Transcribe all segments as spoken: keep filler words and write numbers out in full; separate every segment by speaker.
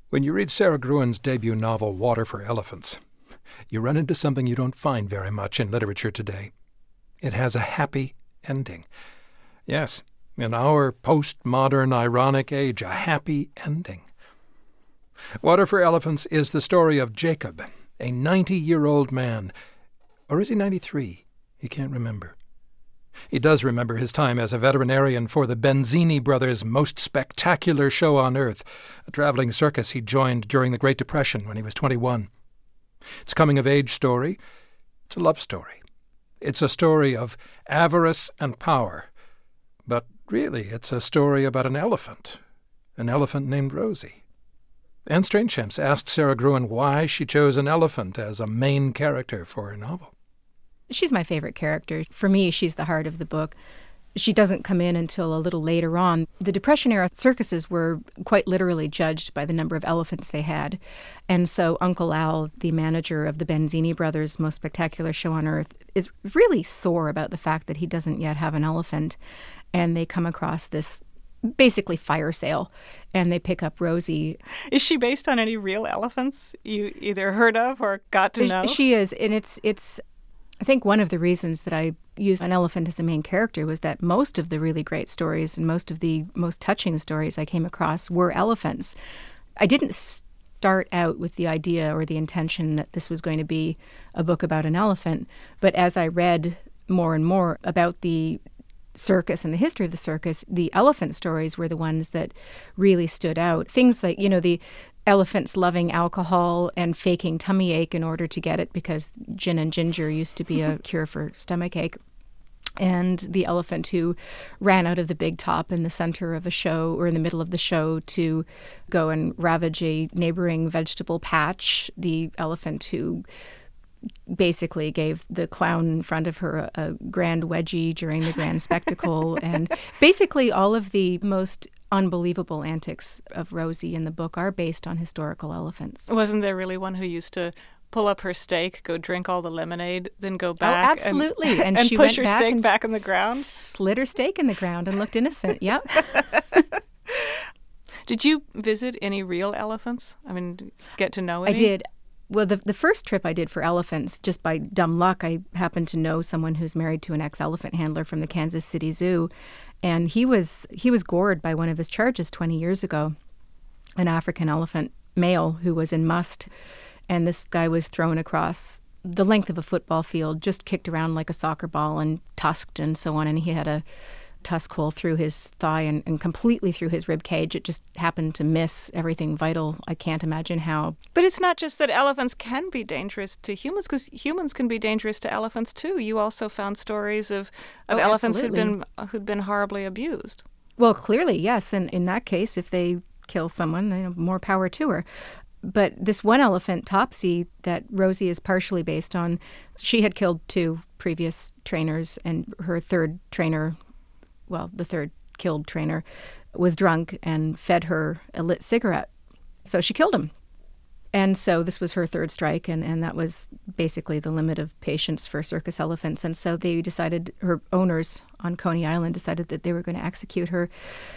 Speaker 1: When you read Sarah Gruen's debut novel, Water for Elephants, you run into something you don't find very much in literature today. It has a happy ending. Yes, in our postmodern, ironic age, a happy ending. Water for Elephants is the story of Jacob, a ninety-year-old man. Or is he ninety-three? He can't remember. He does remember his time as a veterinarian for the Benzini brothers' most spectacular show on Earth, a traveling circus he joined during the Great Depression when he was twenty-one. It's a coming-of-age story. It's a love story. It's a story of avarice and power. But really, it's a story about an elephant, an elephant named Rosie. Anne Strainchamps asked Sarah Gruen why she chose an elephant as a main character for her novel.
Speaker 2: She's my favorite character. For me, she's the heart of the book. She doesn't come in until a little later on. The Depression-era circuses were quite literally judged by the number of elephants they had. And so Uncle Al, the manager of the Benzini brothers' most spectacular show on Earth, is really sore about the fact that he doesn't yet have an elephant. And they come across this basically fire sale, and they pick up Rosie.
Speaker 3: Is she based on any real elephants you either heard of or got to know?
Speaker 2: She is, and it's it's... I think one of the reasons that I used an elephant as a main character was that most of the really great stories and most of the most touching stories I came across were elephants. I didn't start out with the idea or the intention that this was going to be a book about an elephant, but as I read more and more about the circus and the history of the circus, the elephant stories were the ones that really stood out. Things like, you know, the elephants loving alcohol and faking tummy ache in order to get it because gin and ginger used to be a cure for stomach ache. And the elephant who ran out of the big top in the center of a show or in the middle of the show to go and ravage a neighboring vegetable patch. The elephant who basically gave the clown in front of her a, a grand wedgie during the grand spectacle. And basically all of the most unbelievable antics of Rosie in the book are based on historical elephants.
Speaker 3: Wasn't there really one who used to pull up her stake, go drink all the lemonade, then go back
Speaker 2: oh, absolutely.
Speaker 3: and,
Speaker 2: and,
Speaker 3: and
Speaker 2: she
Speaker 3: push
Speaker 2: went
Speaker 3: her
Speaker 2: back
Speaker 3: stake back in the ground?
Speaker 2: Slid her stake in the ground and looked innocent. Yep.
Speaker 3: Did you visit any real elephants? I mean, get to know any?
Speaker 2: I did. Well, the the first trip I did for elephants, just by dumb luck, I happened to know someone who's married to an ex-elephant handler from the Kansas City Zoo. And he was he was gored by one of his charges twenty years ago, an African elephant male who was in must. And this guy was thrown across the length of a football field, just kicked around like a soccer ball and tusked and so on. And he had a tusk hole through his thigh and, and completely through his rib cage. It just happened to miss everything vital. I can't imagine how.
Speaker 3: But it's not just that elephants can be dangerous to humans, because humans can be dangerous to elephants too. You also found stories of, of
Speaker 2: oh,
Speaker 3: elephants
Speaker 2: absolutely.
Speaker 3: who'd been who'd been horribly abused.
Speaker 2: Well, clearly, yes. And in that case, if they kill someone, they have more power to her. But this one elephant, Topsy, that Rosie is partially based on, she had killed two previous trainers, and her third trainer, well, the third killed trainer, was drunk and fed her a lit cigarette. So she killed him. And so this was her third strike, and, and that was basically the limit of patience for circus elephants. And so they decided, her owners on Coney Island decided that they were going to execute her,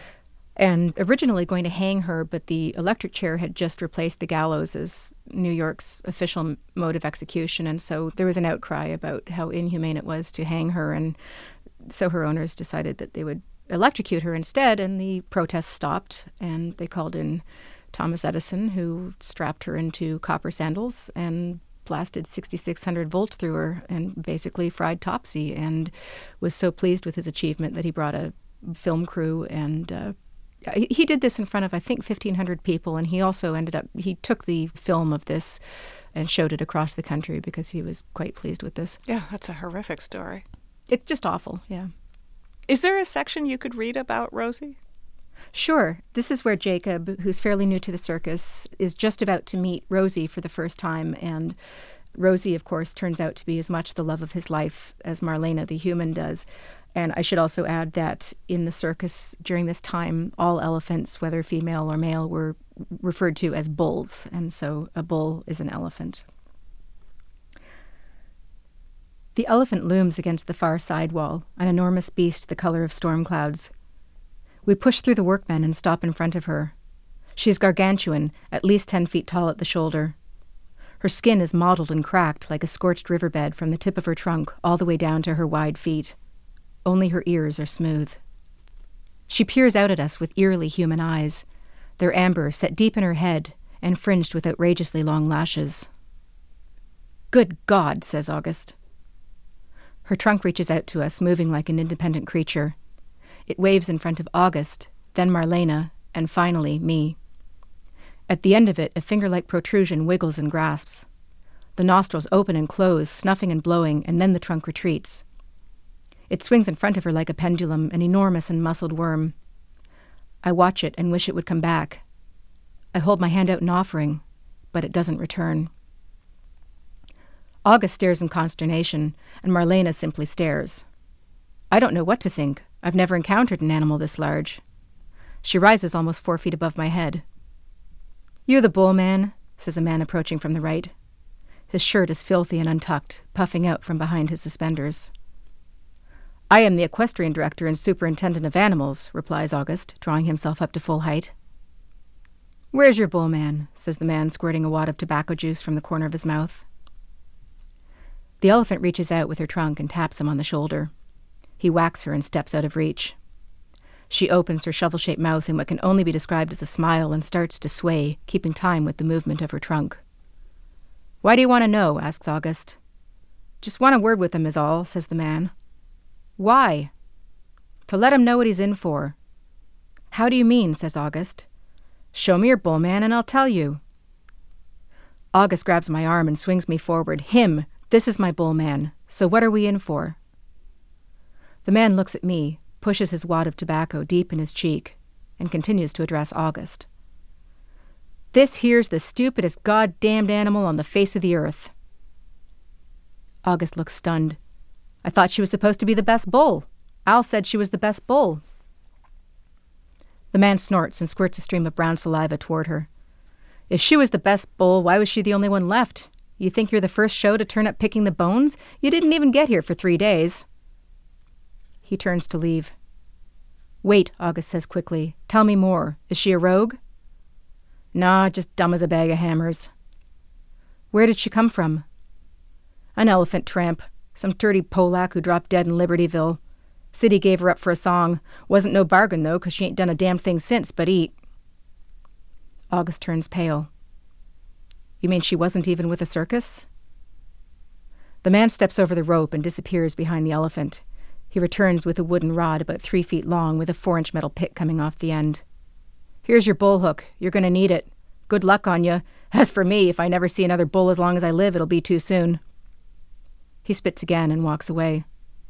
Speaker 2: and originally going to hang her, but the electric chair had just replaced the gallows as New York's official mode of execution. And so there was an outcry about how inhumane it was to hang her, and so her owners decided that they would electrocute her instead, and the protests stopped, and they called in Thomas Edison, who strapped her into copper sandals and blasted sixty-six hundred volts through her and basically fried Topsy, and was so pleased with his achievement that he brought a film crew, and uh, he did this in front of, I think, fifteen hundred people, and he also ended up, he took the film of this and showed it across the country because he was quite pleased with this.
Speaker 3: Yeah, that's a horrific story.
Speaker 2: It's just awful, yeah.
Speaker 3: Is there a section you could read about Rosie?
Speaker 2: Sure. This is where Jacob, who's fairly new to the circus, is just about to meet Rosie for the first time. And Rosie, of course, turns out to be as much the love of his life as Marlena the human does. And I should also add that in the circus during this time, all elephants, whether female or male, were referred to as bulls. And so a bull is an elephant. The elephant looms against the far side wall, an enormous beast the color of storm clouds. We push through the workmen and stop in front of her. She is gargantuan, at least ten feet tall at the shoulder. Her skin is mottled and cracked like a scorched riverbed from the tip of her trunk all the way down to her wide feet. Only her ears are smooth. She peers out at us with eerily human eyes, their amber set deep in her head and fringed with outrageously long lashes. "Good God," says August. Her trunk reaches out to us, moving like an independent creature. It waves in front of August, then Marlena, and finally me. At the end of it, a finger-like protrusion wiggles and grasps. The nostrils open and close, snuffing and blowing, and then the trunk retreats. It swings in front of her like a pendulum, an enormous and muscled worm. I watch it and wish it would come back. I hold my hand out in offering, but it doesn't return. August stares in consternation, and Marlena simply stares. I don't know what to think. I've never encountered an animal this large. She rises almost four feet above my head. "You the bull man," says a man approaching from the right. His shirt is filthy and untucked, puffing out from behind his suspenders. "I am the equestrian director and superintendent of animals," replies August, drawing himself up to full height. "Where's your bull man?" says the man, squirting a wad of tobacco juice from the corner of his mouth. The elephant reaches out with her trunk and taps him on the shoulder. He whacks her and steps out of reach. She opens her shovel-shaped mouth in what can only be described as a smile and starts to sway, keeping time with the movement of her trunk. "Why do you want to know?" asks August. "Just want a word with him is all," says the man. "Why?" "To let him know what he's in for." "How do you mean?" says August. "Show me your bull man and I'll tell you." August grabs my arm and swings me forward. "Him! This is my bull man. So what are we in for?" The man looks at me, pushes his wad of tobacco deep in his cheek, and continues to address August. "This here's the stupidest goddamned animal on the face of the earth." August looks stunned. "I thought she was supposed to be the best bull. Al said she was the best bull." The man snorts and squirts a stream of brown saliva toward her. "If she was the best bull, why was she the only one left? You think you're the first show to turn up picking the bones? You didn't even get here for three days." He turns to leave. "Wait," August says quickly. "Tell me more. Is she a rogue?" "Nah, just dumb as a bag of hammers." "Where did she come from?" "An elephant tramp. Some dirty Polak who dropped dead in Libertyville. City gave her up for a song. Wasn't no bargain, though, 'cause she ain't done a damn thing since but eat." August turns pale. "You mean she wasn't even with a circus?" The man steps over the rope and disappears behind the elephant. He returns with a wooden rod about three feet long with a four-inch metal pick coming off the end. "Here's your bull hook. You're going to need it. Good luck on you. As for me, if I never see another bull as long as I live, it'll be too soon." He spits again and walks away.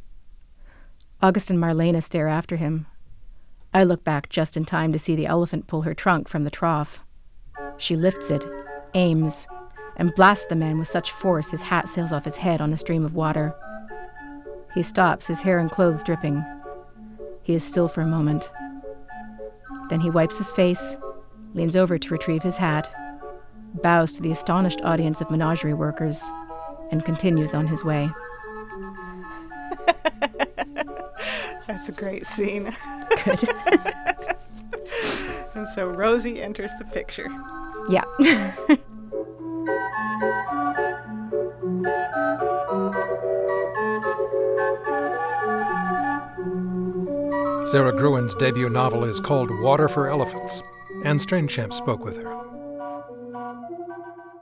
Speaker 2: August and Marlena stare after him. I look back just in time to see the elephant pull her trunk from the trough. She lifts it, aims, and blasts the man with such force his hat sails off his head on a stream of water. He stops, his hair and clothes dripping. He is still for a moment. Then he wipes his face, leans over to retrieve his hat, bows to the astonished audience of menagerie workers, and continues on his way.
Speaker 3: That's a great scene.
Speaker 2: Good.
Speaker 3: And so Rosie enters the picture.
Speaker 2: Yeah.
Speaker 1: Sarah Gruen's debut novel is called Water for Elephants, and Strainchamp spoke with her.